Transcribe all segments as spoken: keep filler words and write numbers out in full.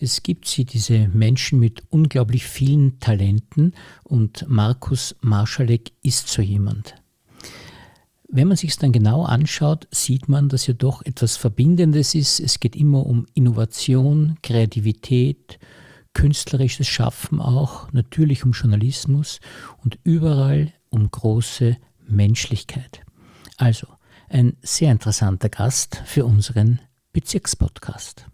Es gibt sie, diese Menschen mit unglaublich vielen Talenten, und Markus Marszalek ist so jemand. Wenn man sich es dann genau anschaut, sieht man, dass ja doch etwas Verbindendes ist. Es geht immer um Innovation, Kreativität, künstlerisches Schaffen auch, natürlich um Journalismus und überall um große Menschlichkeit. Also ein sehr interessanter Gast für unseren Bezirkspodcast.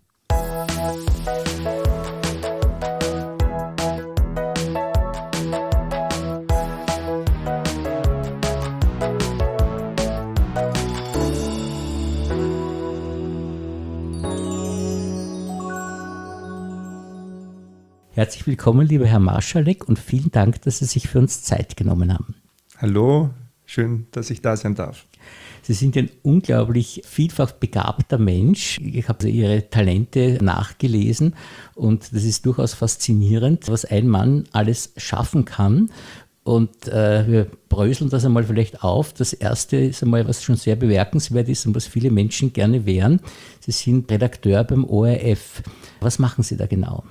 Herzlich willkommen, lieber Herr Marszalek, und vielen Dank, dass Sie sich für uns Zeit genommen haben. Hallo, schön, dass ich da sein darf. Sie sind ein unglaublich vielfach begabter Mensch. Ich habe Ihre Talente nachgelesen und das ist durchaus faszinierend, was ein Mann alles schaffen kann. Und äh, wir bröseln das einmal vielleicht auf. Das Erste ist einmal, was schon sehr bemerkenswert ist und was viele Menschen gerne wären. Sie sind Redakteur beim O R F. Was machen Sie da genau?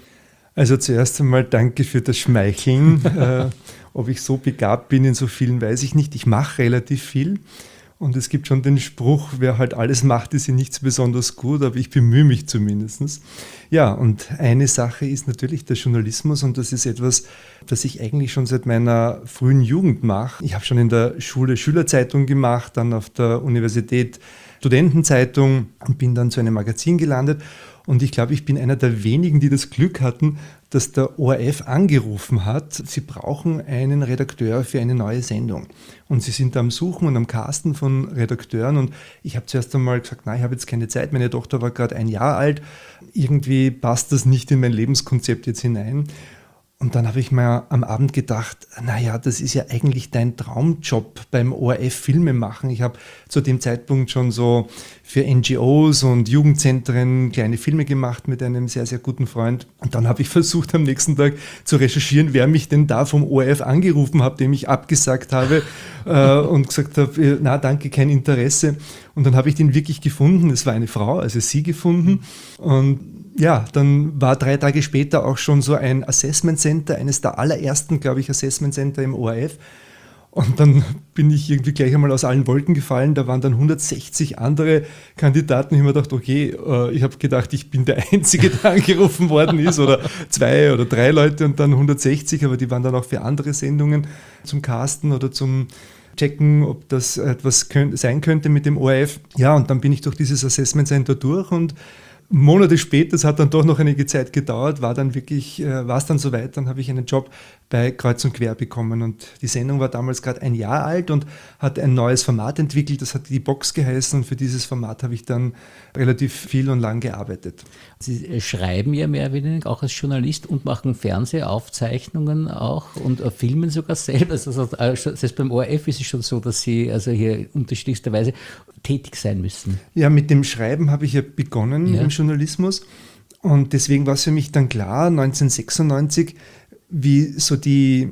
Also zuerst einmal danke für das Schmeicheln. äh, ob ich so begabt bin in so vielen, weiß ich nicht. Ich mache relativ viel. Und es gibt schon den Spruch, wer halt alles macht, ist ja nicht so besonders gut, aber ich bemühe mich zumindest. Ja, und eine Sache ist natürlich der Journalismus, und das ist etwas, das ich eigentlich schon seit meiner frühen Jugend mache. Ich habe schon in der Schule Schülerzeitung gemacht, dann auf der Universität Studentenzeitung und bin dann zu einem Magazin gelandet. Und ich glaube, ich bin einer der wenigen, die das Glück hatten, dass der O R F angerufen hat, sie brauchen einen Redakteur für eine neue Sendung. Und sie sind da am Suchen und am Casten von Redakteuren. Und ich habe zuerst einmal gesagt, nein, ich habe jetzt keine Zeit. Meine Tochter war gerade ein Jahr alt. Irgendwie passt das nicht in mein Lebenskonzept jetzt hinein. Und dann habe ich mir am Abend gedacht, naja, das ist ja eigentlich dein Traumjob beim O R F Filme machen. Ich habe zu dem Zeitpunkt schon so für N G Os und Jugendzentren kleine Filme gemacht mit einem sehr, sehr guten Freund. Und dann habe ich versucht, am nächsten Tag zu recherchieren, wer mich denn da vom O R F angerufen hat, dem ich abgesagt habe äh, und gesagt habe, na danke, kein Interesse. Und dann habe ich den wirklich gefunden. Es war eine Frau, also sie gefunden. Und ja, dann war drei Tage später auch schon so ein Assessment Center, eines der allerersten, glaube ich, Assessment Center im O R F. Und dann bin ich irgendwie gleich einmal aus allen Wolken gefallen. Da waren dann hundertsechzig andere Kandidaten. Ich habe mir gedacht, okay, ich habe gedacht, ich bin der Einzige, der angerufen worden ist, oder zwei oder drei Leute und dann hundertsechzig, aber die waren dann auch für andere Sendungen zum Casten oder zum checken, ob das etwas sein könnte mit dem O R F. Ja, und dann bin ich durch dieses Assessment Center durch, und Monate später, das hat dann doch noch einige Zeit gedauert, war dann wirklich, äh, war es dann soweit, dann habe ich einen Job bei Kreuz und Quer bekommen, und die Sendung war damals gerade ein Jahr alt und hat ein neues Format entwickelt, das hat die Box geheißen, und für dieses Format habe ich dann relativ viel und lang gearbeitet. Sie schreiben ja mehr oder weniger auch als Journalist und machen Fernsehaufzeichnungen auch und äh, filmen sogar selber. Also, selbst beim O R F ist es schon so, dass Sie also hier unterschiedlichsterweise tätig sein müssen. Ja, mit dem Schreiben habe ich ja begonnen ja. im Journalismus, und deswegen war es für mich dann klar, neunzehnhundertsechsundneunzig, wie so die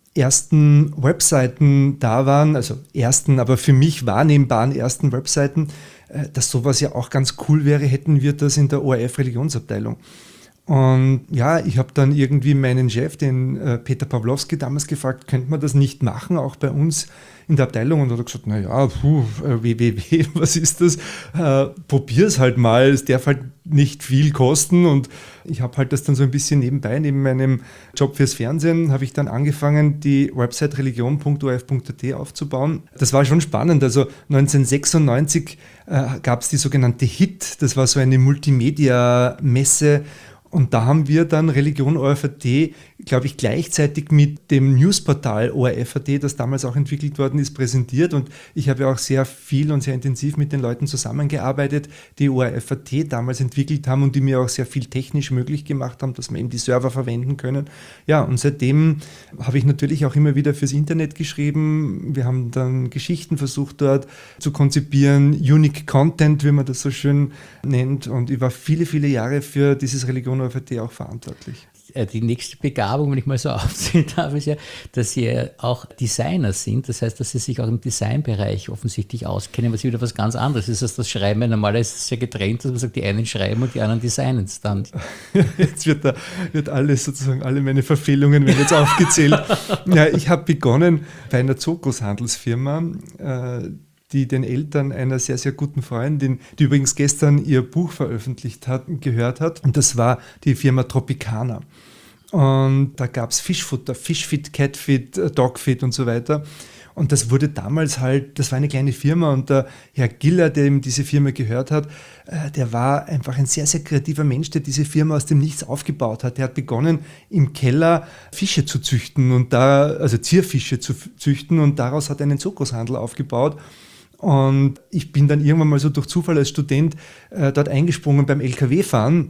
ersten Webseiten da waren, also ersten, aber für mich wahrnehmbaren ersten Webseiten, dass sowas ja auch ganz cool wäre, hätten wir das in der O R F Religionsabteilung. Und ja, ich habe dann irgendwie meinen Chef, den äh, Peter Pawlowski, damals gefragt, könnte man das nicht machen, auch bei uns in der Abteilung? Und er hat gesagt, naja, w w w, was ist das? Äh, probier's halt mal, es darf halt nicht viel kosten. Und ich habe halt das dann so ein bisschen nebenbei, neben meinem Job fürs Fernsehen, habe ich dann angefangen, die Website religion punkt o r f punkt a t aufzubauen. Das war schon spannend. Also neunzehnhundertsechsundneunzig äh, gab es die sogenannte H I T, das war so eine Multimedia-Messe. Und da haben wir dann Religion O R F punkt a t, glaube ich, gleichzeitig mit dem Newsportal O R F punkt a t, das damals auch entwickelt worden ist, präsentiert. Und ich habe ja auch sehr viel und sehr intensiv mit den Leuten zusammengearbeitet, die O R F punkt a t damals entwickelt haben und die mir auch sehr viel technisch möglich gemacht haben, dass wir eben die Server verwenden können. Ja, und seitdem habe ich natürlich auch immer wieder fürs Internet geschrieben. Wir haben dann Geschichten versucht dort zu konzipieren, Unique Content, wie man das so schön nennt. Und ich war viele, viele Jahre für dieses Religion O R F punkt a t auch verantwortlich. die nächste Begabung, wenn ich mal so aufzählen darf, ist ja, dass Sie ja auch Designer sind. Das heißt, dass Sie sich auch im Designbereich offensichtlich auskennen, was wieder was ganz anderes ist als das Schreiben. Normalerweise ist es ja getrennt, dass man sagt, die einen schreiben und die anderen designen es dann. Jetzt wird, da, wird alles sozusagen, alle meine Verfehlungen werden jetzt aufgezählt. Ja, ich habe begonnen bei einer Zoogroßhandelsfirma, äh, die den Eltern einer sehr, sehr guten Freundin, die übrigens gestern ihr Buch veröffentlicht hat, gehört hat. Und das war die Firma Tropicana. Und da gab es Fischfutter, Fishfit, Catfit, Dogfit und so weiter. Und das wurde damals halt, das war eine kleine Firma und der Herr Giller, der eben diese Firma gehört hat, der war einfach ein sehr, sehr kreativer Mensch, der diese Firma aus dem Nichts aufgebaut hat. Der hat begonnen, im Keller Fische zu züchten und da, also Zierfische zu züchten und daraus hat er einen Zoogroßhandel aufgebaut. Und ich bin dann irgendwann mal so durch Zufall als Student äh, dort eingesprungen beim L K W-Fahren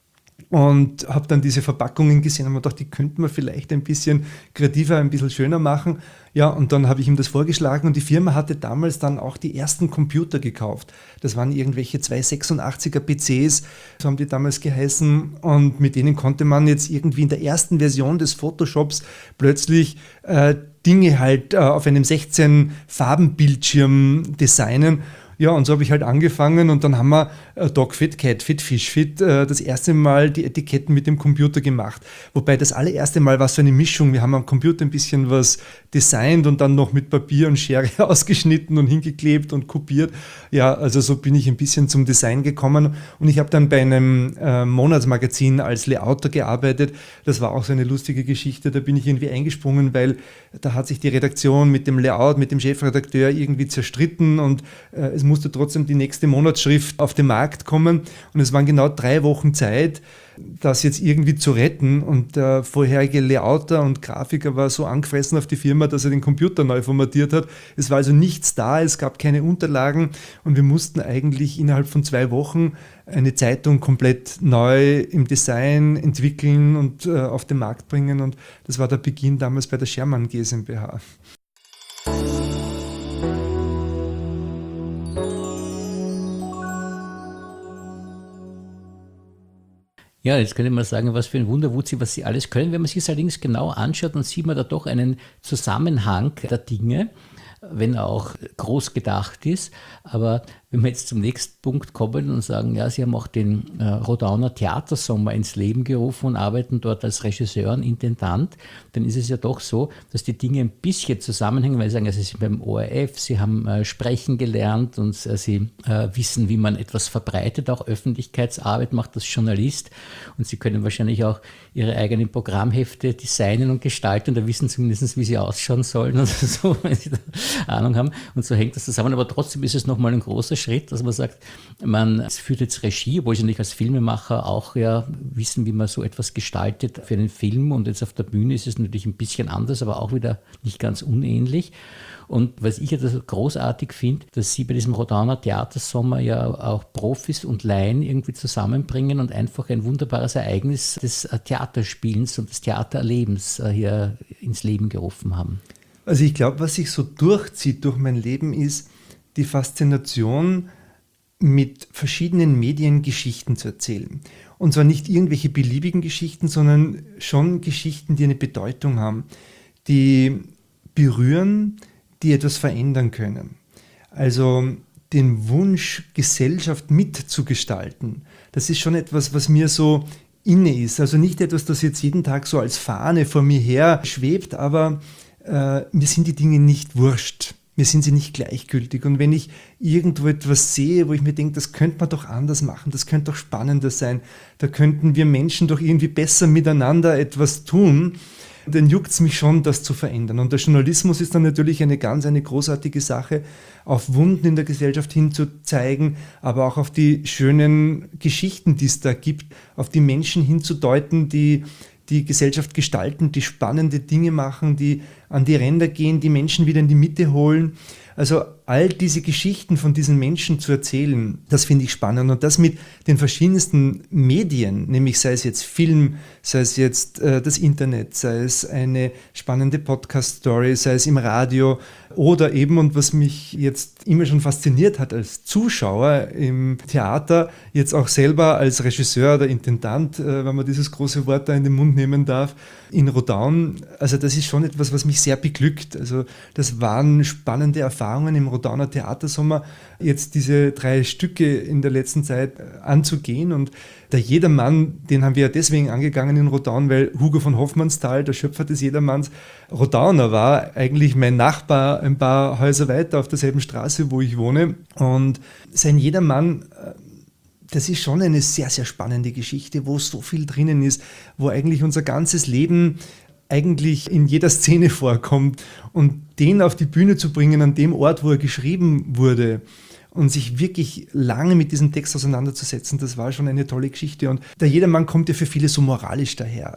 und habe dann diese Verpackungen gesehen und mir gedacht, die könnten wir vielleicht ein bisschen kreativer, ein bisschen schöner machen. Ja, und dann habe ich ihm das vorgeschlagen und die Firma hatte damals dann auch die ersten Computer gekauft. Das waren irgendwelche zwei sechsundachtziger P Cs, so haben die damals geheißen und mit denen konnte man jetzt irgendwie in der ersten Version des Photoshops plötzlich äh, Dinge halt äh, auf einem sechzehn-Farben-Bildschirm designen. Ja, und so habe ich halt angefangen und dann haben wir äh, Dogfit, Catfit, Fishfit äh, das erste Mal die Etiketten mit dem Computer gemacht. Wobei das allererste Mal war so eine Mischung. Wir haben am Computer ein bisschen was designt und dann noch mit Papier und Schere ausgeschnitten und hingeklebt und kopiert. Ja, also so bin ich ein bisschen zum Design gekommen und ich habe dann bei einem äh, Monatsmagazin als Layouter gearbeitet. Das war auch so eine lustige Geschichte. Da bin ich irgendwie eingesprungen, weil da hat sich die Redaktion mit dem Layout, mit dem Chefredakteur irgendwie zerstritten und äh, es musste trotzdem die nächste Monatsschrift auf den Markt kommen und es waren genau drei Wochen Zeit, das jetzt irgendwie zu retten und der vorherige Layouter und Grafiker war so angefressen auf die Firma, dass er den Computer neu formatiert hat. Es war also nichts da, es gab keine Unterlagen und wir mussten eigentlich innerhalb von zwei Wochen eine Zeitung komplett neu im Design entwickeln und äh, auf den Markt bringen und das war der Beginn damals bei der Schermann GmbH. Ja, jetzt könnte man sagen, was für ein Wunderwutzi, was Sie alles können. Wenn man sich es allerdings genau anschaut, dann sieht man da doch einen Zusammenhang der Dinge, wenn er auch groß gedacht ist. Aber wenn wir jetzt zum nächsten Punkt kommen und sagen, ja, Sie haben auch den äh, Rodauner Theatersommer ins Leben gerufen und arbeiten dort als Regisseur und Intendant, dann ist es ja doch so, dass die Dinge ein bisschen zusammenhängen, weil Sie sagen, Sie sind beim O R F, Sie haben äh, sprechen gelernt und äh, Sie äh, wissen, wie man etwas verbreitet, auch Öffentlichkeitsarbeit macht als Journalist und Sie können wahrscheinlich auch Ihre eigenen Programmhefte designen und gestalten und da wissen zumindest, wie sie ausschauen sollen oder so, wenn Sie da Ahnung haben und so hängt das zusammen, aber trotzdem ist es nochmal ein großer Schritt, dass man sagt, man führt jetzt Regie, obwohl Sie natürlich als Filmemacher auch ja wissen, wie man so etwas gestaltet für einen Film und jetzt auf der Bühne ist es natürlich ein bisschen anders, aber auch wieder nicht ganz unähnlich. Und was ich ja das großartig finde, dass Sie bei diesem Rodauner Theatersommer ja auch Profis und Laien irgendwie zusammenbringen und einfach ein wunderbares Ereignis des Theaterspielens und des Theatererlebens hier ins Leben gerufen haben. Also ich glaube, was sich so durchzieht durch mein Leben ist die Faszination, mit verschiedenen Medien Geschichten zu erzählen. Und zwar nicht irgendwelche beliebigen Geschichten, sondern schon Geschichten, die eine Bedeutung haben, die berühren, die etwas verändern können. Also den Wunsch, Gesellschaft mitzugestalten, das ist schon etwas, was mir so inne ist. Also nicht etwas, das jetzt jeden Tag so als Fahne vor mir her schwebt, aber äh, mir sind die Dinge nicht wurscht. Mir sind sie nicht gleichgültig. Und wenn ich irgendwo etwas sehe, wo ich mir denke, das könnte man doch anders machen, das könnte doch spannender sein, da könnten wir Menschen doch irgendwie besser miteinander etwas tun, dann juckt es mich schon, das zu verändern. Und der Journalismus ist dann natürlich eine ganz, eine großartige Sache, auf Wunden in der Gesellschaft hinzuzeigen, aber auch auf die schönen Geschichten, die es da gibt, auf die Menschen hinzudeuten, die die Gesellschaft gestalten, die spannende Dinge machen, die an die Ränder gehen, die Menschen wieder in die Mitte holen. Also all diese Geschichten von diesen Menschen zu erzählen, das finde ich spannend. Und das mit den verschiedensten Medien, nämlich sei es jetzt Film, sei es jetzt äh, das Internet, sei es eine spannende Podcast-Story, sei es im Radio oder eben, und was mich jetzt immer schon fasziniert hat als Zuschauer im Theater, jetzt auch selber als Regisseur oder Intendant, äh, wenn man dieses große Wort da in den Mund nehmen darf, in Rodaun. Also das ist schon etwas, was mich sehr beglückt. Also das waren spannende Erfahrungen im Rodauner Theatersommer, jetzt diese drei Stücke in der letzten Zeit anzugehen. Und der Jedermann, den haben wir ja deswegen angegangen in Rodaun, weil Hugo von Hofmannsthal, der Schöpfer des Jedermanns, Rodauner war, eigentlich mein Nachbar ein paar Häuser weiter auf derselben Straße, wo ich wohne. Und sein Jedermann, das ist schon eine sehr, sehr spannende Geschichte, wo so viel drinnen ist, wo eigentlich unser ganzes Leben eigentlich in jeder Szene vorkommt. Und den auf die Bühne zu bringen, an dem Ort, wo er geschrieben wurde, und sich wirklich lange mit diesem Text auseinanderzusetzen, das war schon eine tolle Geschichte. Und der Jedermann kommt ja für viele so moralisch daher.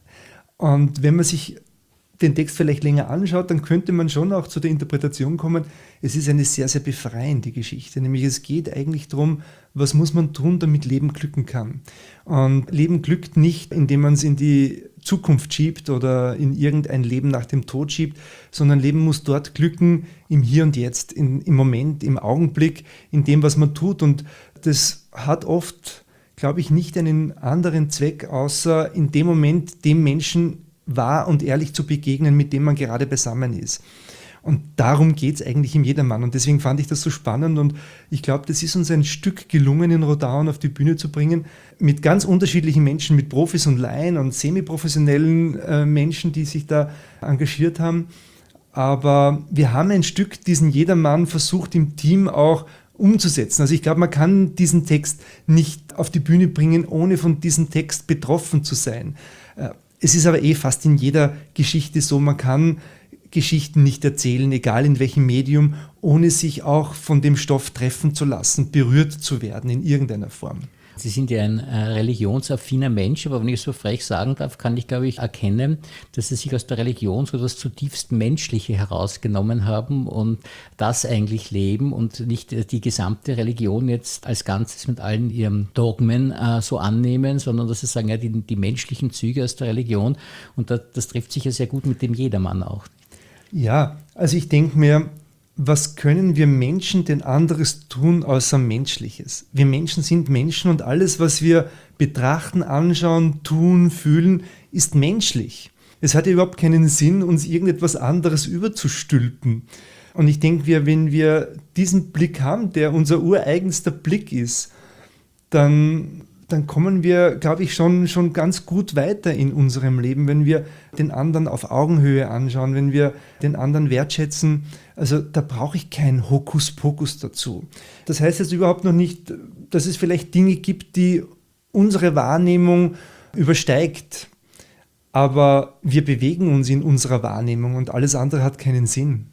Und wenn man sich den Text vielleicht länger anschaut, dann könnte man schon auch zu der Interpretation kommen, es ist eine sehr, sehr befreiende Geschichte. Nämlich es geht eigentlich darum, was muss man tun, damit Leben glücken kann. Und Leben glückt nicht, indem man es in die Zukunft schiebt oder in irgendein Leben nach dem Tod schiebt, sondern Leben muss dort glücken, im Hier und Jetzt, in, im Moment, im Augenblick, in dem, was man tut. Und das hat oft, glaube ich, nicht einen anderen Zweck, außer in dem Moment dem Menschen wahr und ehrlich zu begegnen, mit dem man gerade beisammen ist. Und darum geht es eigentlich im Jedermann. Und deswegen fand ich das so spannend. Und ich glaube, das ist uns ein Stück gelungen, in Rodaun auf die Bühne zu bringen, mit ganz unterschiedlichen Menschen, mit Profis und Laien und semiprofessionellen äh, Menschen, die sich da engagiert haben. Aber wir haben ein Stück diesen Jedermann versucht, im Team auch umzusetzen. Also ich glaube, man kann diesen Text nicht auf die Bühne bringen, ohne von diesem Text betroffen zu sein. Äh, es ist aber eh fast in jeder Geschichte so, man kann Geschichten nicht erzählen, egal in welchem Medium, ohne sich auch von dem Stoff treffen zu lassen, berührt zu werden in irgendeiner Form. Sie sind ja ein äh, religionsaffiner Mensch, aber wenn ich so frech sagen darf, kann ich, glaube ich, erkennen, dass Sie sich aus der Religion so das zutiefst Menschliche herausgenommen haben und das eigentlich leben und nicht äh, die gesamte Religion jetzt als Ganzes mit allen ihren Dogmen äh, so annehmen, sondern dass Sie sagen, ja, die, die menschlichen Züge aus der Religion, und das, das trifft sich ja sehr gut mit dem Jedermann auch. Ja, also ich denke mir, was können wir Menschen denn anderes tun, außer Menschliches? Wir Menschen sind Menschen und alles, was wir betrachten, anschauen, tun, fühlen, ist menschlich. Es hat ja überhaupt keinen Sinn, uns irgendetwas anderes überzustülpen. Und ich denke, wir, wenn wir diesen Blick haben, der unser ureigenster Blick ist, dann, dann kommen wir, glaube ich, schon, schon ganz gut weiter in unserem Leben, wenn wir den anderen auf Augenhöhe anschauen, wenn wir den anderen wertschätzen. Also da brauche ich kein Hokuspokus dazu. Das heißt jetzt überhaupt noch nicht, dass es vielleicht Dinge gibt, die unsere Wahrnehmung übersteigt. Aber wir bewegen uns in unserer Wahrnehmung und alles andere hat keinen Sinn.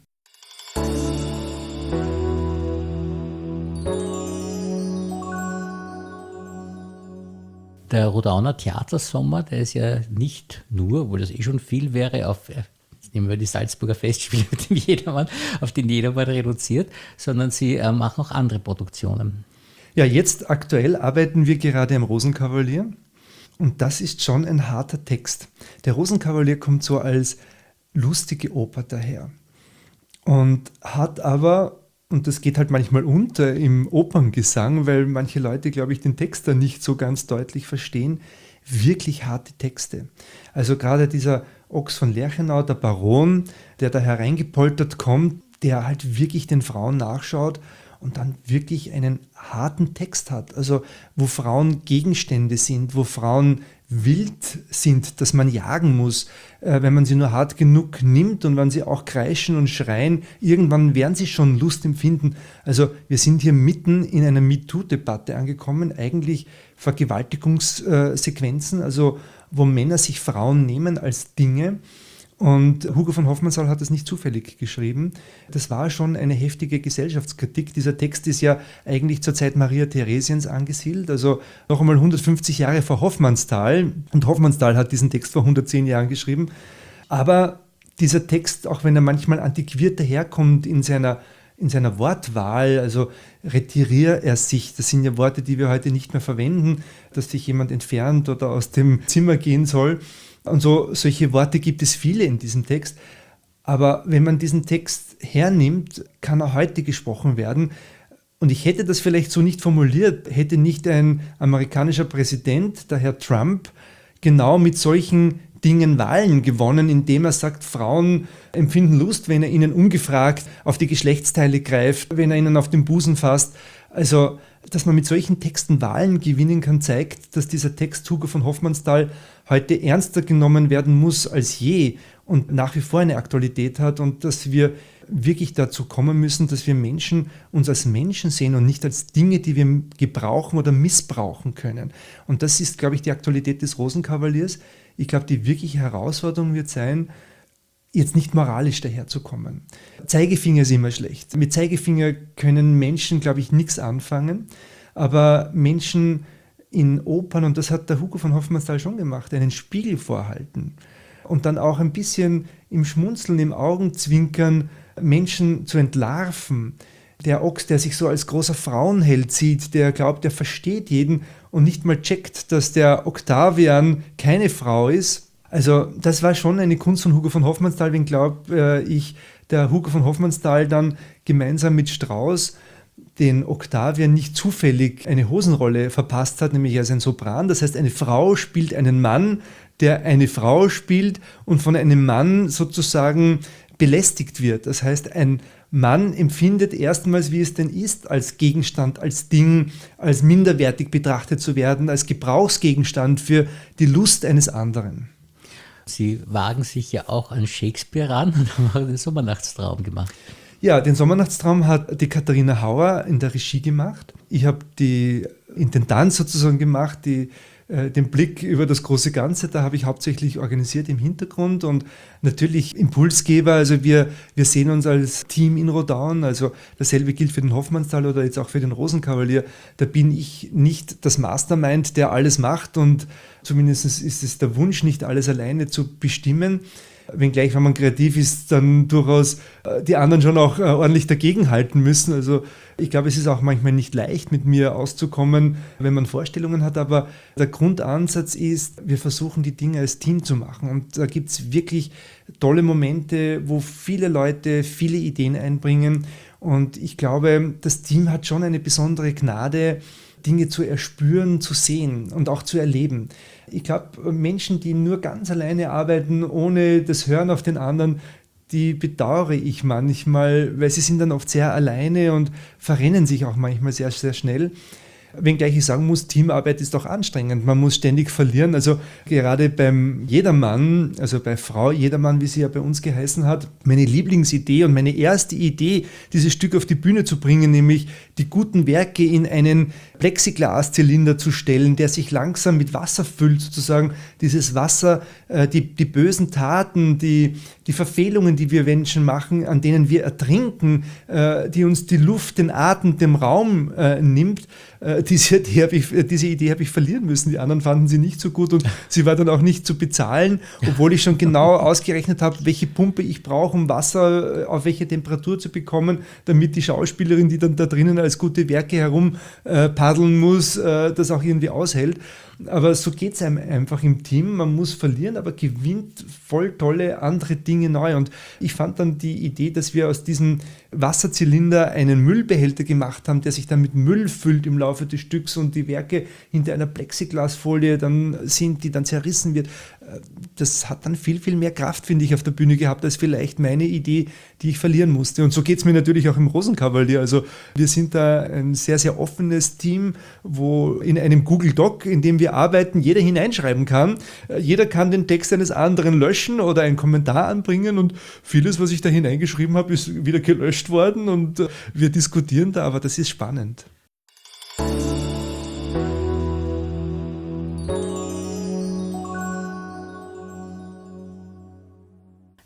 Der Rodauner Theatersommer, der ist ja nicht nur, obwohl das eh schon viel wäre, auf, jetzt nehmen wir die Salzburger Festspiele mit dem Jedermann, auf den Jedermann reduziert, sondern Sie äh, machen auch andere Produktionen. Ja, jetzt aktuell arbeiten wir gerade am Rosenkavalier und das ist schon ein harter Text. Der Rosenkavalier kommt so als lustige Oper daher und hat aber, und das geht halt manchmal unter im Operngesang, weil manche Leute, glaube ich, den Text da nicht so ganz deutlich verstehen, wirklich harte Texte. Also gerade dieser Ochs von Lerchenau, der Baron, der da hereingepoltert kommt, der halt wirklich den Frauen nachschaut und dann wirklich einen harten Text hat. Also wo Frauen Gegenstände sind, wo Frauen wild sind, dass man jagen muss, äh, wenn man sie nur hart genug nimmt und wenn sie auch kreischen und schreien, irgendwann werden sie schon Lust empfinden. Also wir sind hier mitten in einer MeToo-Debatte angekommen, eigentlich Vergewaltigungssequenzen, also wo Männer sich Frauen nehmen als Dinge. Und Hugo von Hofmannsthal hat das nicht zufällig geschrieben. Das war schon eine heftige Gesellschaftskritik. Dieser Text ist ja eigentlich zur Zeit Maria Theresiens angesiedelt, also noch einmal hundertfünfzig Jahre vor Hofmannsthal. Und Hofmannsthal hat diesen Text vor hundertzehn Jahren geschrieben. Aber dieser Text, auch wenn er manchmal antiquiert daherkommt in seiner, in seiner Wortwahl, also retirier er sich, das sind ja Worte, die wir heute nicht mehr verwenden, dass sich jemand entfernt oder aus dem Zimmer gehen soll. Und so solche Worte gibt es viele in diesem Text. Aber wenn man diesen Text hernimmt, kann er heute gesprochen werden. Und ich hätte das vielleicht so nicht formuliert, hätte nicht ein amerikanischer Präsident, der Herr Trump, genau mit solchen Dingen Wahlen gewonnen, indem er sagt, Frauen empfinden Lust, wenn er ihnen ungefragt auf die Geschlechtsteile greift, wenn er ihnen auf den Busen fasst. Also, dass man mit solchen Texten Wahlen gewinnen kann, zeigt, dass dieser Text Hugo von Hofmannsthal heute ernster genommen werden muss als je und nach wie vor eine Aktualität hat und dass wir wirklich dazu kommen müssen, dass wir Menschen uns als Menschen sehen und nicht als Dinge, die wir gebrauchen oder missbrauchen können. Und das ist, glaube ich, die Aktualität des Rosenkavaliers. Ich glaube, die wirkliche Herausforderung wird sein, jetzt nicht moralisch daherzukommen. Zeigefinger ist immer schlecht. Mit Zeigefinger können Menschen, glaube ich, nichts anfangen, aber Menschen in Opern, und das hat der Hugo von Hofmannsthal schon gemacht, einen Spiegel vorhalten und dann auch ein bisschen im Schmunzeln, im Augenzwinkern Menschen zu entlarven. Der Ochs, der sich so als großer Frauenheld sieht, der glaubt, er versteht jeden und nicht mal checkt, dass der Octavian keine Frau ist. Also das war schon eine Kunst von Hugo von Hofmannsthal, wenn glaube ich, der Hugo von Hofmannsthal dann gemeinsam mit Strauss den Octavian nicht zufällig eine Hosenrolle verpasst hat, nämlich er ist ein Sopran. Das heißt, eine Frau spielt einen Mann, der eine Frau spielt und von einem Mann sozusagen belästigt wird. Das heißt, ein Mann empfindet erstmals, wie es denn ist, als Gegenstand, als Ding, als minderwertig betrachtet zu werden, als Gebrauchsgegenstand für die Lust eines anderen. Sie wagen sich ja auch an Shakespeare ran und haben den Sommernachtstraum gemacht. Ja, den Sommernachtstraum hat die Katharina Hauer in der Regie gemacht. Ich habe die Intendanz sozusagen gemacht, die den Blick über das große Ganze, da habe ich hauptsächlich organisiert im Hintergrund und natürlich Impulsgeber, also wir, wir sehen uns als Team in Rodaun, also dasselbe gilt für den Hofmannsthal oder jetzt auch für den Rosenkavalier, da bin ich nicht das Mastermind, der alles macht und zumindest ist es der Wunsch, nicht alles alleine zu bestimmen, wenngleich, wenn man kreativ ist, dann durchaus die anderen schon auch ordentlich dagegenhalten müssen. Also ich glaube, es ist auch manchmal nicht leicht, mit mir auszukommen, wenn man Vorstellungen hat, aber der Grundansatz ist, wir versuchen die Dinge als Team zu machen und da gibt es wirklich tolle Momente, wo viele Leute viele Ideen einbringen und ich glaube, das Team hat schon eine besondere Gnade, Dinge zu erspüren, zu sehen und auch zu erleben. Ich glaube, Menschen, die nur ganz alleine arbeiten, ohne das Hören auf den anderen, die bedauere ich manchmal, weil sie sind dann oft sehr alleine und verrennen sich auch manchmal sehr, sehr schnell. Wenngleich ich sagen muss, Teamarbeit ist auch anstrengend. Man muss ständig verlieren. Also gerade beim Jedermann, also bei Frau Jedermann, wie sie ja bei uns geheißen hat, meine Lieblingsidee und meine erste Idee, dieses Stück auf die Bühne zu bringen, nämlich die guten Werke in einen Plexiglaszylinder zu stellen, der sich langsam mit Wasser füllt, sozusagen dieses Wasser, die, die bösen Taten, die, die Verfehlungen, die wir Menschen machen, an denen wir ertrinken, die uns die Luft, den Atem, den Raum nimmt, Diese Idee habe ich, diese Idee habe ich verlieren müssen. Die anderen fanden sie nicht so gut und sie war dann auch nicht zu bezahlen, obwohl ich schon genau ausgerechnet habe, welche Pumpe ich brauche, um Wasser auf welche Temperatur zu bekommen, damit die Schauspielerin, die dann da drinnen als gute Werke herum äh, paddeln muss, äh, das auch irgendwie aushält. Aber so geht es einem einfach im Team. Man muss verlieren, aber gewinnt voll tolle andere Dinge neu. Und ich fand dann die Idee, dass wir aus diesem Wasserzylinder einen Müllbehälter gemacht haben, der sich dann mit Müll füllt im Laufe des Stücks und die Werke hinter einer Plexiglasfolie dann sind, die dann zerrissen wird. Das hat dann viel, viel mehr Kraft, finde ich, auf der Bühne gehabt, als vielleicht meine Idee, die ich verlieren musste. Und so geht es mir natürlich auch im Rosenkavalier. Also wir sind da ein sehr, sehr offenes Team, wo in einem Google Doc, in dem wir arbeiten, jeder hineinschreiben kann. Jeder kann den Text eines anderen löschen oder einen Kommentar anbringen und vieles, was ich da hineingeschrieben habe, ist wieder gelöscht worden und wir diskutieren da, aber das ist spannend.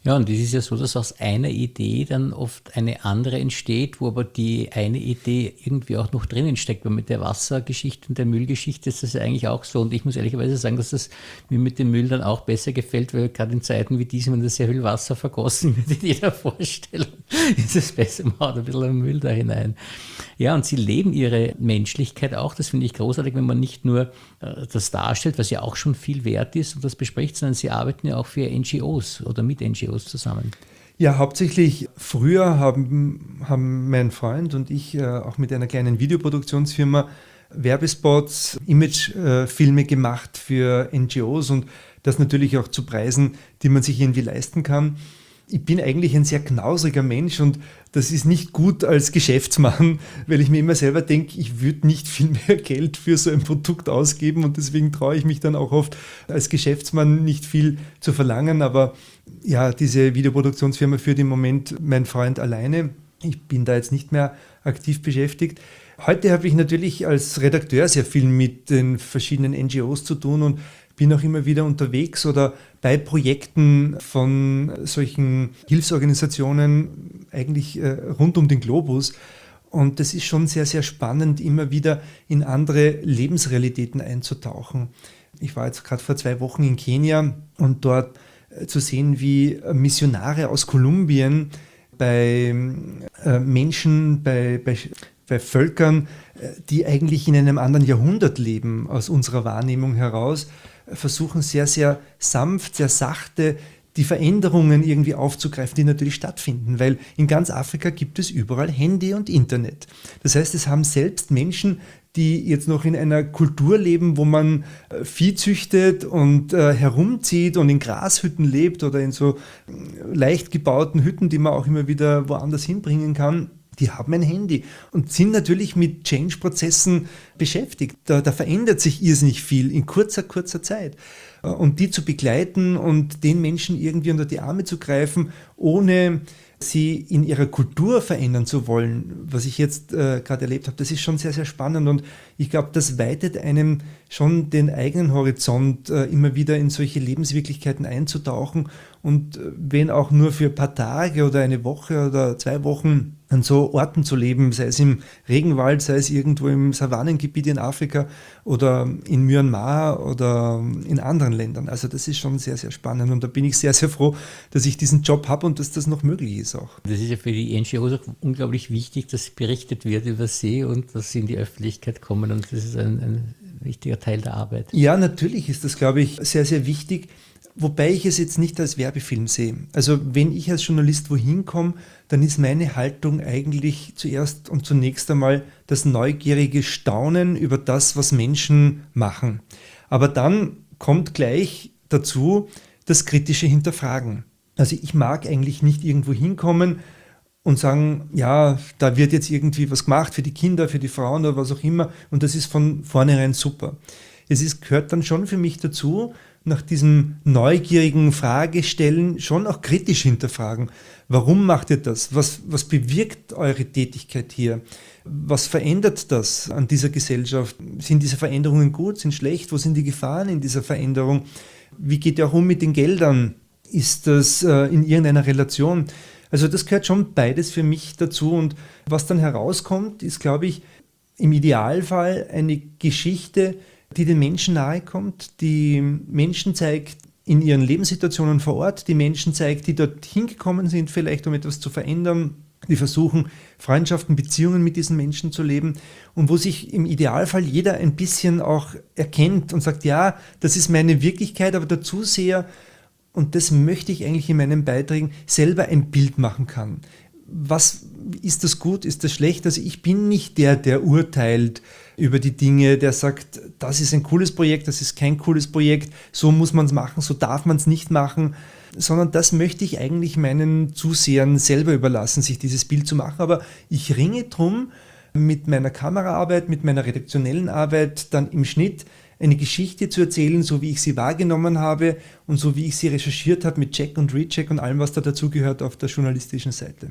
Ja, und es ist ja so, dass aus einer Idee dann oft eine andere entsteht, wo aber die eine Idee irgendwie auch noch drinnen steckt. Weil mit der Wassergeschichte und der Müllgeschichte ist das ja eigentlich auch so. Und ich muss ehrlicherweise sagen, dass das mir mit dem Müll dann auch besser gefällt, weil gerade in Zeiten wie diesen, wenn da sehr viel Wasser vergossen wird, in jeder Vorstellung, ist es besser, man haut ein bisschen Müll da hinein. Ja, und sie leben ihre Menschlichkeit auch. Das finde ich großartig, wenn man nicht nur äh, das darstellt, was ja auch schon viel wert ist und das bespricht, sondern sie arbeiten ja auch für N G Os oder mit N G Os zusammen. Ja, hauptsächlich früher haben, haben mein Freund und ich äh, auch mit einer kleinen Videoproduktionsfirma Werbespots, Imagefilme äh, gemacht für N G Os und das natürlich auch zu Preisen, die man sich irgendwie leisten kann. Ich bin eigentlich ein sehr knausriger Mensch und das ist nicht gut als Geschäftsmann, weil ich mir immer selber denke, ich würde nicht viel mehr Geld für so ein Produkt ausgeben und deswegen traue ich mich dann auch oft als Geschäftsmann nicht viel zu verlangen. Aber ja, diese Videoproduktionsfirma führt im Moment mein Freund alleine. Ich bin da jetzt nicht mehr aktiv beschäftigt. Heute habe ich natürlich als Redakteur sehr viel mit den verschiedenen N G Os zu tun und bin auch immer wieder unterwegs oder bei Projekten von solchen Hilfsorganisationen eigentlich äh, rund um den Globus. Und das ist schon sehr, sehr spannend, immer wieder in andere Lebensrealitäten einzutauchen. Ich war jetzt gerade vor zwei Wochen in Kenia und dort äh, zu sehen, wie Missionare aus Kolumbien bei äh, Menschen, bei, bei, bei Völkern, äh, die eigentlich in einem anderen Jahrhundert leben, aus unserer Wahrnehmung heraus, versuchen sehr, sehr sanft, sehr sachte die Veränderungen irgendwie aufzugreifen, die natürlich stattfinden, weil in ganz Afrika gibt es überall Handy und Internet. Das heißt, es haben selbst Menschen, die jetzt noch in einer Kultur leben, wo man Vieh züchtet und äh, herumzieht und in Grashütten lebt oder in so leicht gebauten Hütten, die man auch immer wieder woanders hinbringen kann. Die haben ein Handy und sind natürlich mit Change-Prozessen beschäftigt. Da, da verändert sich irrsinnig viel in kurzer, kurzer Zeit. Und die zu begleiten und den Menschen irgendwie unter die Arme zu greifen, ohne sie in ihrer Kultur verändern zu wollen, was ich jetzt äh, gerade erlebt habe, das ist schon sehr, sehr spannend und ich glaube, das weitet einem schon den eigenen Horizont, äh, immer wieder in solche Lebenswirklichkeiten einzutauchen und äh, wenn auch nur für ein paar Tage oder eine Woche oder zwei Wochen an so Orten zu leben, sei es im Regenwald, sei es irgendwo im Savannengebiet in Afrika oder in Myanmar oder in anderen Ländern. Also das ist schon sehr, sehr spannend und da bin ich sehr, sehr froh, dass ich diesen Job habe und dass das noch möglich ist auch. Das ist ja für die N G Os auch unglaublich wichtig, dass berichtet wird über sie und dass sie in die Öffentlichkeit kommen und das ist ein, ein wichtiger Teil der Arbeit. Ja, natürlich ist das, glaube ich, sehr, sehr wichtig. Wobei ich es jetzt nicht als Werbefilm sehe. Also wenn ich als Journalist wohin komme, dann ist meine Haltung eigentlich zuerst und zunächst einmal das neugierige Staunen über das, was Menschen machen. Aber dann kommt gleich dazu das kritische Hinterfragen. Also ich mag eigentlich nicht irgendwo hinkommen und sagen, ja, da wird jetzt irgendwie was gemacht für die Kinder, für die Frauen oder was auch immer und das ist von vornherein super. Es ist, gehört dann schon für mich dazu, nach diesem neugierigen Fragestellen schon auch kritisch hinterfragen. Warum macht ihr das? Was, was bewirkt eure Tätigkeit hier? Was verändert das an dieser Gesellschaft? Sind diese Veränderungen gut, sind schlecht? Wo sind die Gefahren in dieser Veränderung? Wie geht ihr auch um mit den Geldern? Ist das äh, in irgendeiner Relation? Also das gehört schon beides für mich dazu und was dann herauskommt, ist, glaube ich, im Idealfall eine Geschichte, die den Menschen nahe kommt, die Menschen zeigt in ihren Lebenssituationen vor Ort, die Menschen zeigt, die dort hingekommen sind, vielleicht um etwas zu verändern, die versuchen, Freundschaften, Beziehungen mit diesen Menschen zu leben und wo sich im Idealfall jeder ein bisschen auch erkennt und sagt, ja, das ist meine Wirklichkeit, aber der Zuseher, und das möchte ich eigentlich in meinen Beiträgen, selber ein Bild machen kann. Was ist das gut, ist das schlecht? Also ich bin nicht der, der urteilt über die Dinge, der sagt, das ist ein cooles Projekt, das ist kein cooles Projekt, so muss man es machen, so darf man es nicht machen, sondern das möchte ich eigentlich meinen Zusehern selber überlassen, sich dieses Bild zu machen. Aber ich ringe drum, mit meiner Kameraarbeit, mit meiner redaktionellen Arbeit dann im Schnitt eine Geschichte zu erzählen, so wie ich sie wahrgenommen habe und so wie ich sie recherchiert habe mit Check und Recheck und allem, was da dazugehört auf der journalistischen Seite.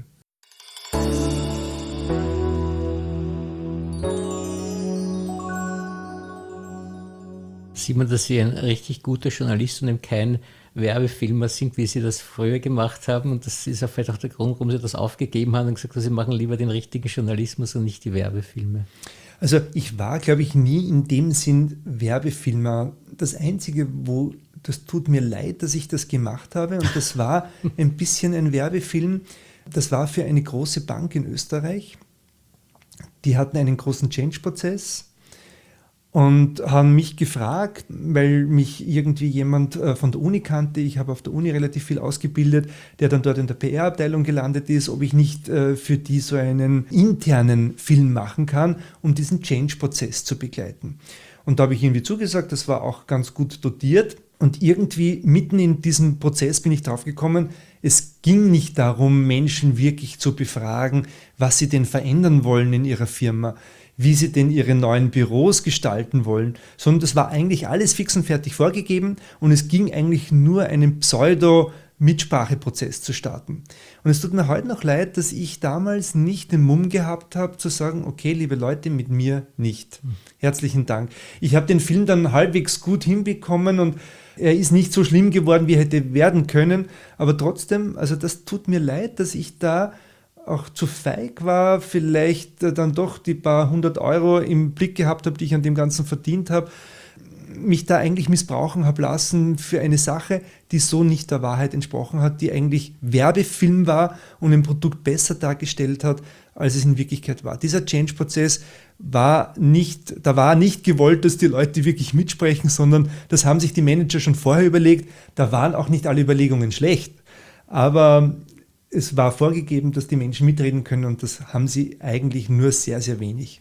sieht man, dass Sie ein richtig guter Journalist und eben kein Werbefilmer sind, wie Sie das früher gemacht haben. Und das ist auch vielleicht auch der Grund, warum Sie das aufgegeben haben und gesagt haben, Sie machen lieber den richtigen Journalismus und nicht die Werbefilme. Also ich war, glaube ich, nie in dem Sinn Werbefilmer. Das Einzige, wo, das tut mir leid, dass ich das gemacht habe, und das war ein bisschen ein Werbefilm. Das war für eine große Bank in Österreich. Die hatten einen großen Change-Prozess und haben mich gefragt, weil mich irgendwie jemand von der Uni kannte, ich habe auf der Uni relativ viel ausgebildet, der dann dort in der P R-Abteilung gelandet ist, ob ich nicht für die so einen internen Film machen kann, um diesen Change-Prozess zu begleiten. Und da habe ich irgendwie zugesagt, das war auch ganz gut dotiert. Und irgendwie mitten in diesem Prozess bin ich drauf gekommen, es ging nicht darum, Menschen wirklich zu befragen, was sie denn verändern wollen in ihrer Firma, wie sie denn ihre neuen Büros gestalten wollen, sondern das war eigentlich alles fix und fertig vorgegeben und es ging eigentlich nur einen Pseudo-Mitspracheprozess zu starten. Und es tut mir heute noch leid, dass ich damals nicht den Mumm gehabt habe, zu sagen, okay, liebe Leute, mit mir nicht. Herzlichen Dank. Ich habe den Film dann halbwegs gut hinbekommen und er ist nicht so schlimm geworden, wie er hätte werden können, aber trotzdem, also das tut mir leid, dass ich da auch zu feig war, vielleicht dann doch die paar hundert Euro im Blick gehabt habe, die ich an dem Ganzen verdient habe, mich da eigentlich missbrauchen habe lassen für eine Sache, die so nicht der Wahrheit entsprochen hat, die eigentlich Werbefilm war und ein Produkt besser dargestellt hat, als es in Wirklichkeit war. Dieser Change-Prozess war nicht, da war nicht gewollt, dass die Leute wirklich mitsprechen, sondern das haben sich die Manager schon vorher überlegt. Da waren auch nicht alle Überlegungen schlecht, aber es war vorgegeben, dass die Menschen mitreden können und das haben sie eigentlich nur sehr, sehr wenig.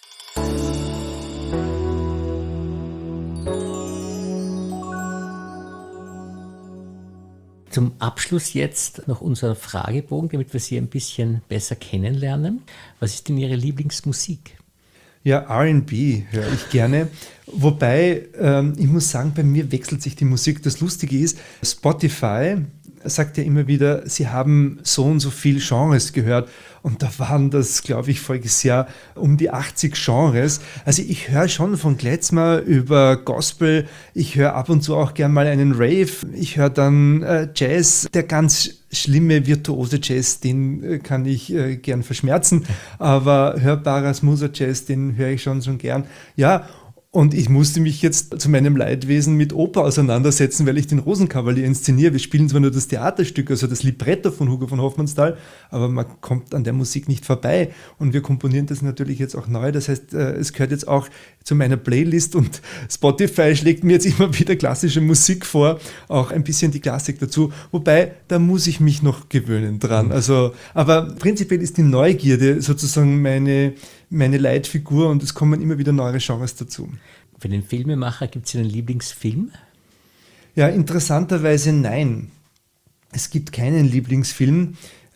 Zum Abschluss jetzt noch unser Fragebogen, damit wir Sie ein bisschen besser kennenlernen. Was ist denn Ihre Lieblingsmusik? Ja, R und B höre ich gerne. Wobei, ähm, ich muss sagen, bei mir wechselt sich die Musik. Das Lustige ist, Spotify sagt ja immer wieder, sie haben so und so viele Genres gehört. Und da waren das, glaube ich, voriges Jahr um die achtzig Genres. Also ich höre schon von Klezmer über Gospel. Ich höre ab und zu auch gern mal einen Rave. Ich höre dann äh, Jazz. Der ganz schlimme, virtuose Jazz, den äh, kann ich äh, gern verschmerzen. Aber hörbarer, smoother Jazz, den höre ich schon schon gern. Ja, und ich musste mich jetzt zu meinem Leidwesen mit Oper auseinandersetzen, weil ich den Rosenkavalier inszeniere. Wir spielen zwar nur das Theaterstück, also das Libretto von Hugo von Hofmannsthal, aber man kommt an der Musik nicht vorbei. Und wir komponieren das natürlich jetzt auch neu. Das heißt, es gehört jetzt auch zu meiner Playlist und Spotify schlägt mir jetzt immer wieder klassische Musik vor, auch ein bisschen die Klassik dazu. Wobei, da muss ich mich noch gewöhnen dran. Also, aber prinzipiell ist die Neugierde sozusagen meine, meine Leitfigur und es kommen immer wieder neue Genres dazu. Für den Filmemacher gibt es einen Lieblingsfilm? Ja, interessanterweise nein. Es gibt keinen Lieblingsfilm.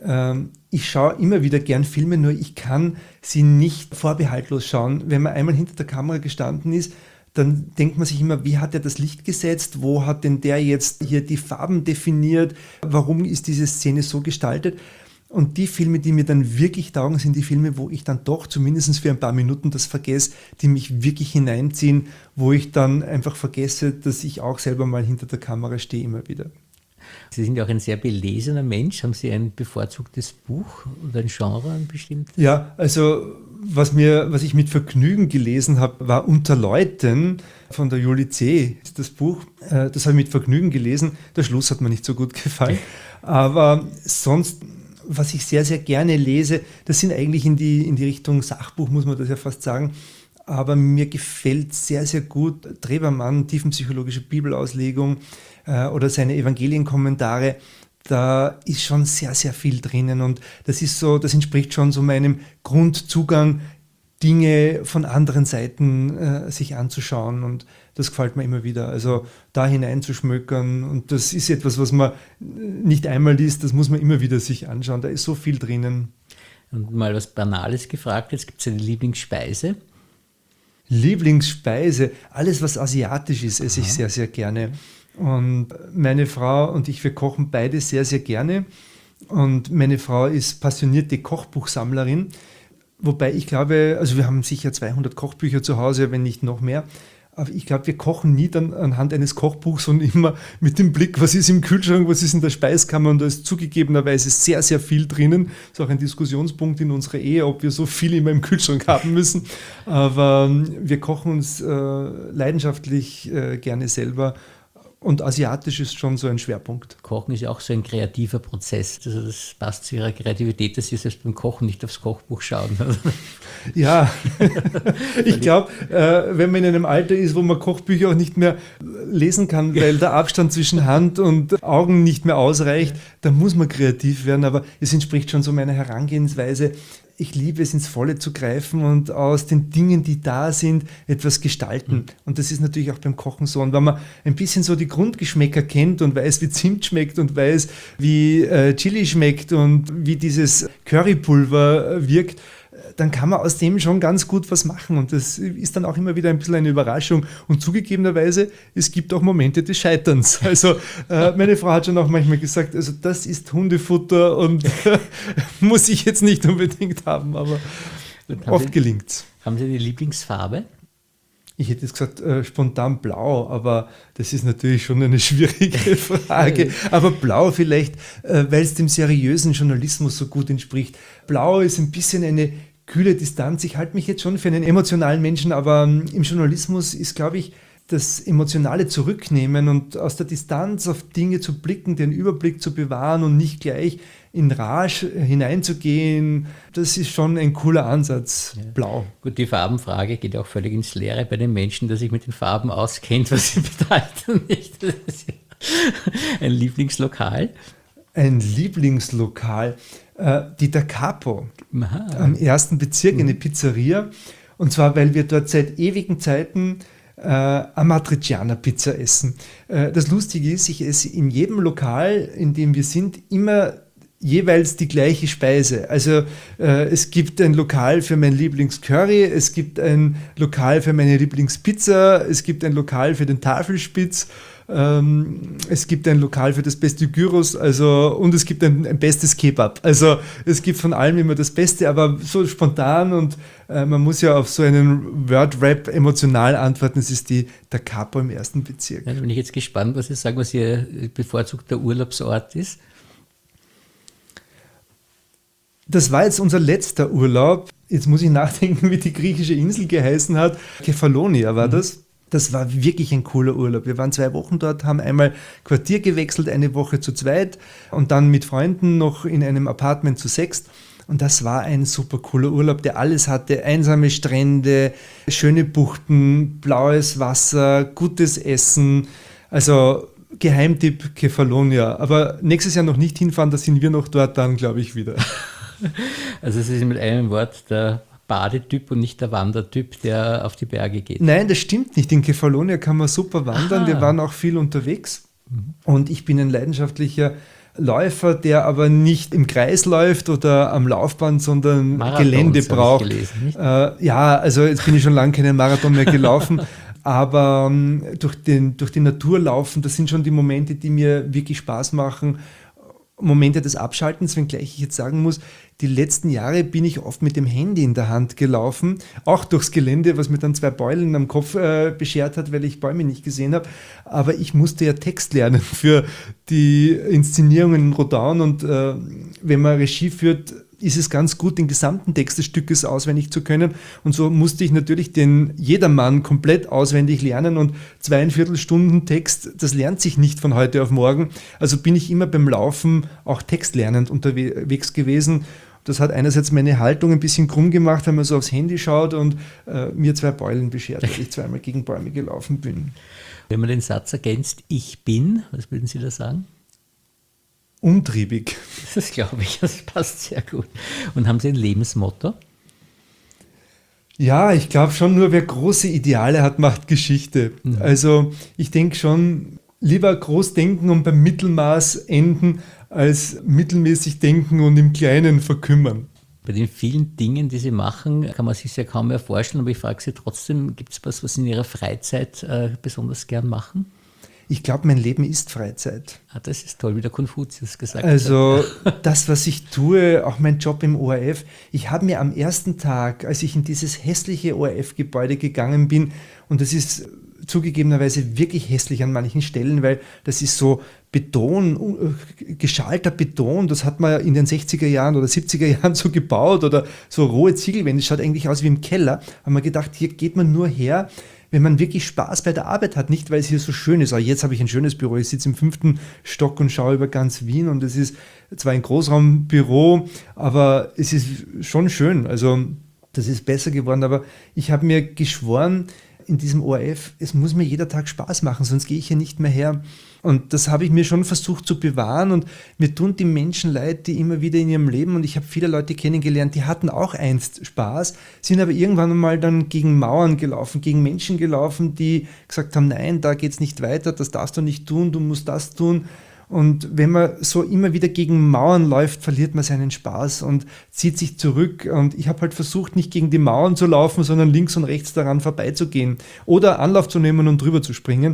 Ich schaue immer wieder gern Filme, nur ich kann sie nicht vorbehaltlos schauen. Wenn man einmal hinter der Kamera gestanden ist, dann denkt man sich immer, wie hat er das Licht gesetzt? Wo hat denn der jetzt hier die Farben definiert? Warum ist diese Szene so gestaltet? Und die Filme, die mir dann wirklich taugen, sind die Filme, wo ich dann doch zumindest für ein paar Minuten das vergesse, die mich wirklich hineinziehen, wo ich dann einfach vergesse, dass ich auch selber mal hinter der Kamera stehe, immer wieder. Sie sind ja auch ein sehr belesener Mensch. Haben Sie ein bevorzugtes Buch oder ein Genre ein bestimmtes? Ja, also was, mir, was ich mit Vergnügen gelesen habe, war Unter Leuten von der Julie C. Das Buch, das habe ich mit Vergnügen gelesen. Der Schluss hat mir nicht so gut gefallen. Aber sonst, was ich sehr, sehr gerne lese, das sind eigentlich in die, in die Richtung Sachbuch, muss man das ja fast sagen. Aber mir gefällt sehr, sehr gut Trebermann, tiefenpsychologische Bibelauslegung äh, oder seine Evangelienkommentare. Da ist schon sehr, sehr viel drinnen und das ist so, das entspricht schon so meinem Grundzugang, Dinge von anderen Seiten äh, sich anzuschauen und das gefällt mir immer wieder. Also da hineinzuschmökern und das ist etwas, was man nicht einmal liest, das muss man immer wieder sich anschauen. Da ist so viel drinnen. Und mal was Banales gefragt, jetzt gibt es eine Lieblingsspeise? Lieblingsspeise, alles was asiatisch ist, esse ich sehr, sehr gerne. Und meine Frau und ich, wir kochen beide sehr, sehr gerne. Und meine Frau ist passionierte Kochbuchsammlerin. Wobei ich glaube, also wir haben sicher zweihundert Kochbücher zu Hause, wenn nicht noch mehr. Aber ich glaube, wir kochen nie dann anhand eines Kochbuchs, sondern immer mit dem Blick, was ist im Kühlschrank, was ist in der Speiskammer, und da ist zugegebenerweise sehr, sehr viel drinnen. Das ist auch ein Diskussionspunkt in unserer Ehe, ob wir so viel immer im Kühlschrank haben müssen. Aber wir kochen uns äh, leidenschaftlich äh, gerne selber. Und asiatisch ist schon so ein Schwerpunkt. Kochen ist ja auch so ein kreativer Prozess. Also das passt zu Ihrer Kreativität, dass Sie selbst beim Kochen nicht aufs Kochbuch schauen. Ja, ich glaube, äh, wenn man in einem Alter ist, wo man Kochbücher auch nicht mehr lesen kann, weil der Abstand zwischen Hand und Augen nicht mehr ausreicht, dann muss man kreativ werden. Aber es entspricht schon so meiner Herangehensweise. Ich liebe es, ins Volle zu greifen und aus den Dingen, die da sind, etwas gestalten. Mhm. Und das ist natürlich auch beim Kochen so. Und wenn man ein bisschen so die Grundgeschmäcker kennt und weiß, wie Zimt schmeckt und weiß, wie äh, Chili schmeckt und wie dieses Currypulver wirkt, dann kann man aus dem schon ganz gut was machen. Und das ist dann auch immer wieder ein bisschen eine Überraschung. Und zugegebenerweise, es gibt auch Momente des Scheiterns. Also äh, meine Frau hat schon auch manchmal gesagt, also das ist Hundefutter und muss ich jetzt nicht unbedingt haben, aber oft gelingt es. Haben Sie eine Lieblingsfarbe? Ich hätte jetzt gesagt, äh, spontan blau, aber das ist natürlich schon eine schwierige Frage. Aber blau vielleicht, äh, weil es dem seriösen Journalismus so gut entspricht. Blau ist ein bisschen eine kühle Distanz. Ich halte mich jetzt schon für einen emotionalen Menschen, aber ähm, im Journalismus ist, glaube ich, das emotionale Zurücknehmen und aus der Distanz auf Dinge zu blicken, den Überblick zu bewahren und nicht gleich in Rage hineinzugehen, das ist schon ein cooler Ansatz. Ja. Blau. Gut, die Farbenfrage geht auch völlig ins Leere bei den Menschen, der sich mit den Farben auskennt, was sie bedeuten. Nicht? Das ist ja ein Lieblingslokal. Ein Lieblingslokal. Äh, die Da Capo Aha. am ersten Bezirk, mhm. eine Pizzeria. Und zwar, weil wir dort seit ewigen Zeiten äh, Amatriciana-Pizza essen. Äh, das Lustige ist, ich esse in jedem Lokal, in dem wir sind, immer jeweils die gleiche Speise. Also äh, es gibt ein Lokal für mein Lieblingscurry, es gibt ein Lokal für meine Lieblingspizza, es gibt ein Lokal für den Tafelspitz, ähm, es gibt ein Lokal für das beste Gyros, also, und es gibt ein, ein bestes Kebab. Also es gibt von allem immer das Beste, aber so spontan, und äh, man muss ja auf so einen Word-Rap emotional antworten, es ist die Da Capo im ersten Bezirk. Ja, da bin ich jetzt gespannt, was Sie sagen, was Ihr bevorzugter Urlaubsort ist. Das war jetzt unser letzter Urlaub. Jetzt muss ich nachdenken, wie die griechische Insel geheißen hat. Kefalonia war das. Das war wirklich ein cooler Urlaub. Wir waren zwei Wochen dort, haben einmal Quartier gewechselt, eine Woche zu zweit und dann mit Freunden noch in einem Apartment zu sechst. Und das war ein super cooler Urlaub, der alles hatte. Einsame Strände, schöne Buchten, blaues Wasser, gutes Essen. Also Geheimtipp Kefalonia. Aber nächstes Jahr noch nicht hinfahren, da sind wir noch dort dann, glaube ich, wieder. Also es ist mit einem Wort der Badetyp und nicht der Wandertyp, der auf die Berge geht. Nein, das stimmt nicht. In Kefalonia kann man super wandern. Aha. Wir waren auch viel unterwegs. Mhm. Und ich bin ein leidenschaftlicher Läufer, der aber nicht im Kreis läuft oder am Laufband, sondern Marathons, Gelände braucht. Gelesen, äh, ja, also jetzt bin ich schon lange keinen Marathon mehr gelaufen. Aber ähm, durch, den, durch die Natur laufen, das sind schon die Momente, die mir wirklich Spaß machen. Momente des Abschaltens, wenngleich ich jetzt sagen muss, die letzten Jahre bin ich oft mit dem Handy in der Hand gelaufen, auch durchs Gelände, was mir dann zwei Beulen am Kopf äh, beschert hat, weil ich Bäume nicht gesehen habe. Aber ich musste ja Text lernen für die Inszenierungen in Rodin, und äh, wenn man Regie führt, ist es ganz gut, den gesamten Text des Stückes auswendig zu können. Und so musste ich natürlich den Jedermann komplett auswendig lernen, und zweieinviertel Stunden Text, das lernt sich nicht von heute auf morgen. Also bin ich immer beim Laufen auch textlernend unterwegs gewesen. Das hat einerseits meine Haltung ein bisschen krumm gemacht, wenn man so aufs Handy schaut, und äh, mir zwei Beulen beschert, weil ich zweimal gegen Bäume gelaufen bin. Wenn man den Satz ergänzt, ich bin, was würden Sie da sagen? Umtriebig. Das glaube ich, das passt sehr gut. Und haben Sie ein Lebensmotto? Ja, ich glaube schon, nur wer große Ideale hat, macht Geschichte. Mhm. Also ich denke schon, lieber groß denken und beim Mittelmaß enden, als mittelmäßig denken und im Kleinen verkümmern. Bei den vielen Dingen, die Sie machen, kann man sich ja kaum mehr vorstellen, aber ich frage Sie trotzdem, gibt es was, was Sie in Ihrer Freizeit äh, besonders gern machen? Ich glaube, mein Leben ist Freizeit. Ah, das ist toll, wie der Konfuzius gesagt also, hat. Also das, was ich tue, auch mein Job im O R F, ich habe mir am ersten Tag, als ich in dieses hässliche O R F-Gebäude gegangen bin, und das ist zugegebenerweise wirklich hässlich an manchen Stellen, weil das ist so Beton, geschalter Beton, das hat man ja in den sechziger Jahren oder siebziger Jahren so gebaut oder so rohe Ziegelwände, das schaut eigentlich aus wie im Keller. Haben wir gedacht, hier geht man nur her, wenn man wirklich Spaß bei der Arbeit hat, nicht weil es hier so schön ist. Aber jetzt habe ich ein schönes Büro, ich sitze im fünften Stock und schaue über ganz Wien und es ist zwar ein Großraumbüro, aber es ist schon schön, also das ist besser geworden, aber ich habe mir geschworen, in diesem O R F, es muss mir jeder Tag Spaß machen, sonst gehe ich hier nicht mehr her. Und das habe ich mir schon versucht zu bewahren und mir tun die Menschen leid, die immer wieder in ihrem Leben, und ich habe viele Leute kennengelernt, die hatten auch einst Spaß, sind aber irgendwann mal dann gegen Mauern gelaufen, gegen Menschen gelaufen, die gesagt haben, nein, da geht es nicht weiter, das darfst du nicht tun, du musst das tun. Und wenn man so immer wieder gegen Mauern läuft, verliert man seinen Spaß und zieht sich zurück. Und ich habe halt versucht, nicht gegen die Mauern zu laufen, sondern links und rechts daran vorbeizugehen oder Anlauf zu nehmen und drüber zu springen.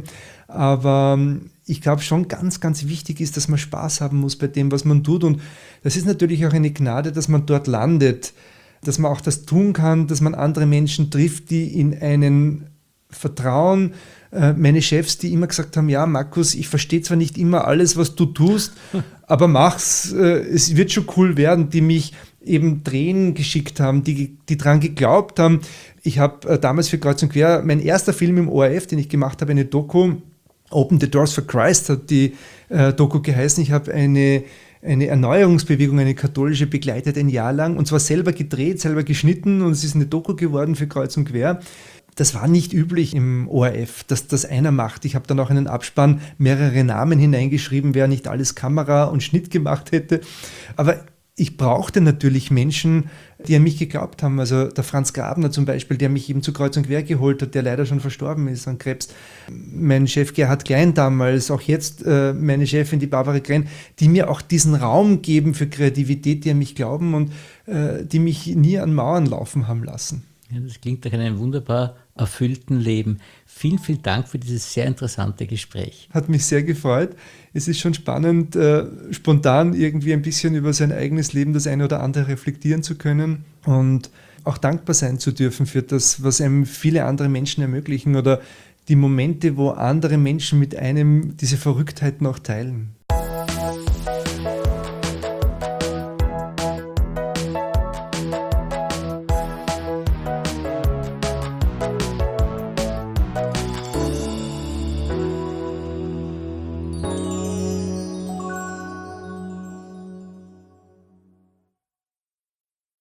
Aber ich glaube schon ganz, ganz wichtig ist, dass man Spaß haben muss bei dem, was man tut. Und das ist natürlich auch eine Gnade, dass man dort landet, dass man auch das tun kann, dass man andere Menschen trifft, die in einen vertrauen. Meine Chefs, die immer gesagt haben, ja Markus, ich verstehe zwar nicht immer alles, was du tust, aber mach's, es wird schon cool werden, die mich eben Tränen geschickt haben, die, die dran geglaubt haben. Ich habe damals für Kreuz und Quer, mein erster Film im O R F, den ich gemacht habe, eine Doku, Open the Doors for Christ hat die äh, Doku geheißen. Ich habe eine, eine Erneuerungsbewegung, eine katholische, begleitet ein Jahr lang und zwar selber gedreht, selber geschnitten und es ist eine Doku geworden für Kreuz und Quer. Das war nicht üblich im O R F, dass das einer macht. Ich habe dann auch in den Abspann mehrere Namen hineingeschrieben, wer nicht alles Kamera und Schnitt gemacht hätte. Aber ich brauchte natürlich Menschen, die an mich geglaubt haben. Also der Franz Grabner zum Beispiel, der mich eben zu Kreuz und Quer geholt hat, der leider schon verstorben ist an Krebs. Mein Chef Gerhard Klein damals, auch jetzt äh, meine Chefin, die Barbara Krenn, die mir auch diesen Raum geben für Kreativität, die an mich glauben und äh, die mich nie an Mauern laufen haben lassen. Ja, das klingt nach einem wunderbar erfüllten Leben. Vielen, vielen Dank für dieses sehr interessante Gespräch. Hat mich sehr gefreut. Es ist schon spannend, äh, spontan irgendwie ein bisschen über sein eigenes Leben das eine oder andere reflektieren zu können und auch dankbar sein zu dürfen für das, was einem viele andere Menschen ermöglichen oder die Momente, wo andere Menschen mit einem diese Verrücktheiten auch teilen.